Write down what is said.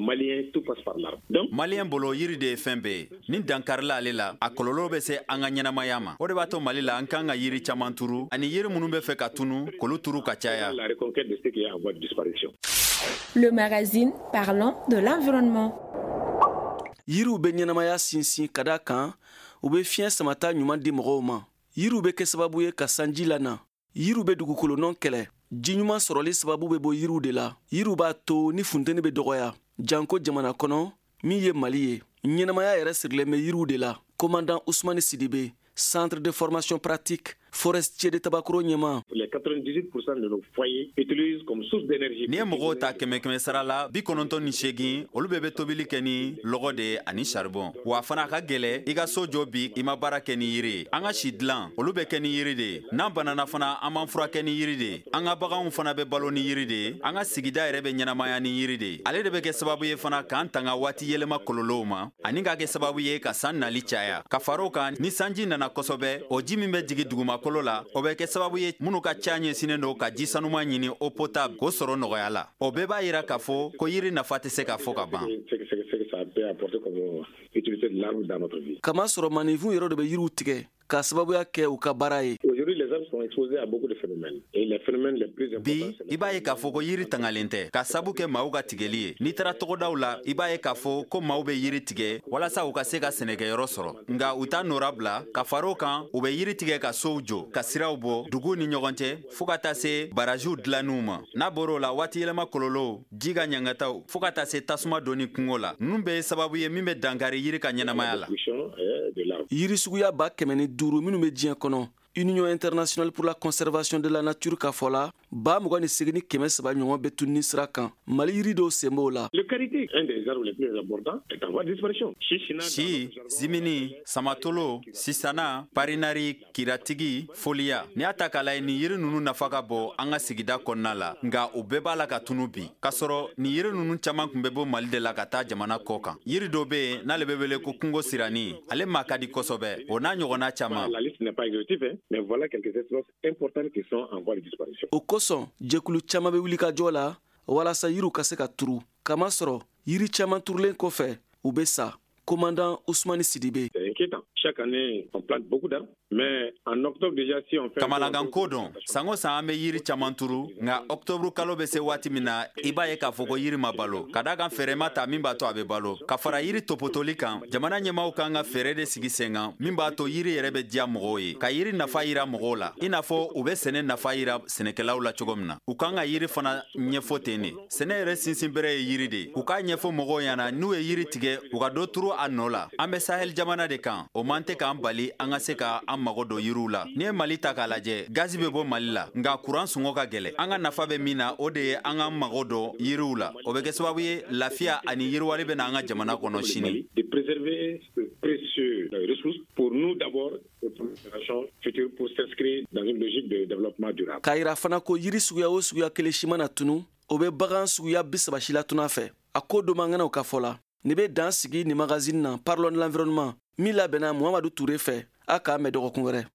Malien, tout passe par l'arbre. Donc, Malien bolo yiri de fɛn bɛɛ ye. Ni dankarila ale la, a kɔlɔlɔ bɛ se an ka ɲɛnamaya ma. O de b'a to Mali la an kan ka yiri caman turu ani yiri minnu bɛ fɛ ka tunu k'olu turu ka caya. la reconquête de ce qui est en voie de disparition. Le magazine parlant de l'environnement. Yiriw bɛ ɲɛnamaya sinsin ka da kan u bɛ fiɲɛ samata ɲuman di mɔgɔw ma. Yiriw bɛ kɛ sababu ye ka sanji lana. Yiriw bɛ dugukolo nɔn kɛlɛ. Ji ɲuman sɔrɔli sababu bɛ bɔ yiriw de la. Yiriw b'a to ni funteni bɛ dɔgɔya. Janko jamana kɔnɔ min ye Mali ye. Ɲɛnamaya yɛrɛ sirilen bɛ yiriw de la. Commandant Ousmane Sidibe, Centre de formation pratique, forestier de Tabakoro ɲɛma. Les 98% de nos foyers utilisent comme source d'énergie. Ni ye mɔgɔw ta kɛmɛ sara la 98 olu bɛɛ bɛ tobili kɛ ni lɔgɔ de ye ani charbon. Wa fana ka gɛlɛ i ka so jɔ bi i ma baara kɛ ni yiri ye. An ka si dilan olu bɛ kɛ ni yiri de ye. N'an banana fana an b'an furakɛ ni yiri de ye. An ka baganw fana bɛ balo ni yiri de ye. An ka sigida yɛrɛ bɛ ɲɛnamaya ni yiri de ye. Ale de bɛ kɛ sababu ye fana k'an tanga waati yɛlɛma kɔlɔlɔw ma ani ka kɛ sababu ye ka san nali caya. Ka far'o kan ni sanji nana kosɛbɛ o ji min bɛ jigin dugumakolo la o bɛ kɛ sababu ye minnu ka ca ɲɛsinen don ka ji sanuma ɲini eau potable k'o sɔrɔ nɔgɔya la. O bɛɛ b'a yira k'a fɔ ko yiri nafa tɛ se ka fɔ ka ban. Kama sɔrɔ manifun yɛrɛ de bɛ yiriw tigɛ ka sababuya kɛ u ka baara ye. Bi i b'a ye k'a fɔ ko yiri tangalen tɛ ka sabu kɛ maaw ka tigɛli ye. N'i taara tɔgɔdaw la i b'a ye k'a fɔ ko maaw bɛ yiri tigɛ walasa u ka se ka sɛnɛkɛyɔrɔ sɔrɔ. Nga u t'a nɔra bila ka far'o kan u bɛ yiri tigɛ ka sow jɔ ka siraw bɔ duguw ni ɲɔgɔn cɛ fɔɔ ka taa se barajiw dilanniw ma. N'a bɔr'o la waati yɛlɛma kɔlɔlɔw ji ka ɲangataw fɔɔ ka taa se tasuma donni kungo la. Ninnu bɛɛ ye sababu ye min bɛ dankari yiri ka ɲɛnamaya la. Yiri suguya ba 500 minnu bɛ diɲɛ kɔnɔ. Union internationale pour la conservation de la nature ka fɔ la ba 28 ni 300 ɲɔgɔn bɛ tunni sira kan. Mali yiri dɔw sen b'o la. Le karité, un des arbres les plus importants, est en voie de disparition. Si, zimini, samatolo, sisana, parinari, kiratigi, foliya. Ni y'a ta k'a lajɛ ni yiri ninnu nafa ka bɔ an ka sigida kɔnɔna la nka u bɛɛ b'a la ka tunu bi. K'a sɔrɔ ni yiri ninnu caman tun bɛ bɔ Mali de la ka taa jamana kɔ kan. Yiri dɔ bɛ yen n'ale bɛ wele ko kungo sirani ale ma ka di kosɛbɛ o n'a ɲɔgɔnna caman. La liste n'est pas exhaustive, mais voilà quelques espèces importantes qui sont en voie de disparition. O kosɔn jɛkulu caman bɛ wuli ka jɔ la walasa yiriw ka se ka turu. Kama sɔrɔ yiri caman turulen kɔfɛ u bɛ sa. Commandant Ousmane Sidibe. C'est inquiétant. Chaque année, on plante beaucoup d'arbres, mais en octobre déjà, si on fait... Kamalagan ko don sango san an bɛ yiri caman turu nka octobre kalo bɛ se waati min na i b'a ye k'a fɔ ko yiri ma balo ka da kan fɛɛrɛma ta min b'a to a bɛ balo ka fara yiri topotoli kan jamana ɲɛmaaw kan ka fɛɛrɛ de sigi sen kan min b'a to yiri yɛrɛ bɛ diya mɔgɔw ye ka yiri nafa yira mɔgɔw la i n'a fɔ u bɛ sɛnɛ nafa yira sɛnɛkɛlaw la cogo min na u kan ka yiri fana ɲɛfɔ ten de sɛnɛ yɛrɛ sinsin bɛrɛ ye yiri de u k'a ɲɛfɔ mɔgɔw ɲɛna n'u ye yiri tigɛ u ka dɔ turu a nɔ la an bɛ Sahel jamana de kan o man tɛ k'an bali an ka se ka an mago don yiriw la ni ye Mali ta k'a lajɛ gazi bɛ bɔ Mali la nka kuran sɔngɔ ka gɛlɛ an ka nafa bɛ min na o de ye an ka mago don yiriw la o bɛ kɛ sababu ye lafiya ani yiriwali bɛ na an ka jamana kɔnɔ sini. De préserver ce précieux ressource pour nous d'abord et pour les générations futures pour s'inscrire dans une logique de développement durable. K'a yira fana ko yiri suguya o suguya kelen si mana tunu o bɛ bagan suguya 30 la tuna fɛ a ko dɔ man kɛnɛ o ka fɔ la ni bɛ dan sigi ni magazine na parlons de l'environnement min labɛnna Muhamadu Ture fɛ a k'a mɛn dɔgɔkun wɛrɛ.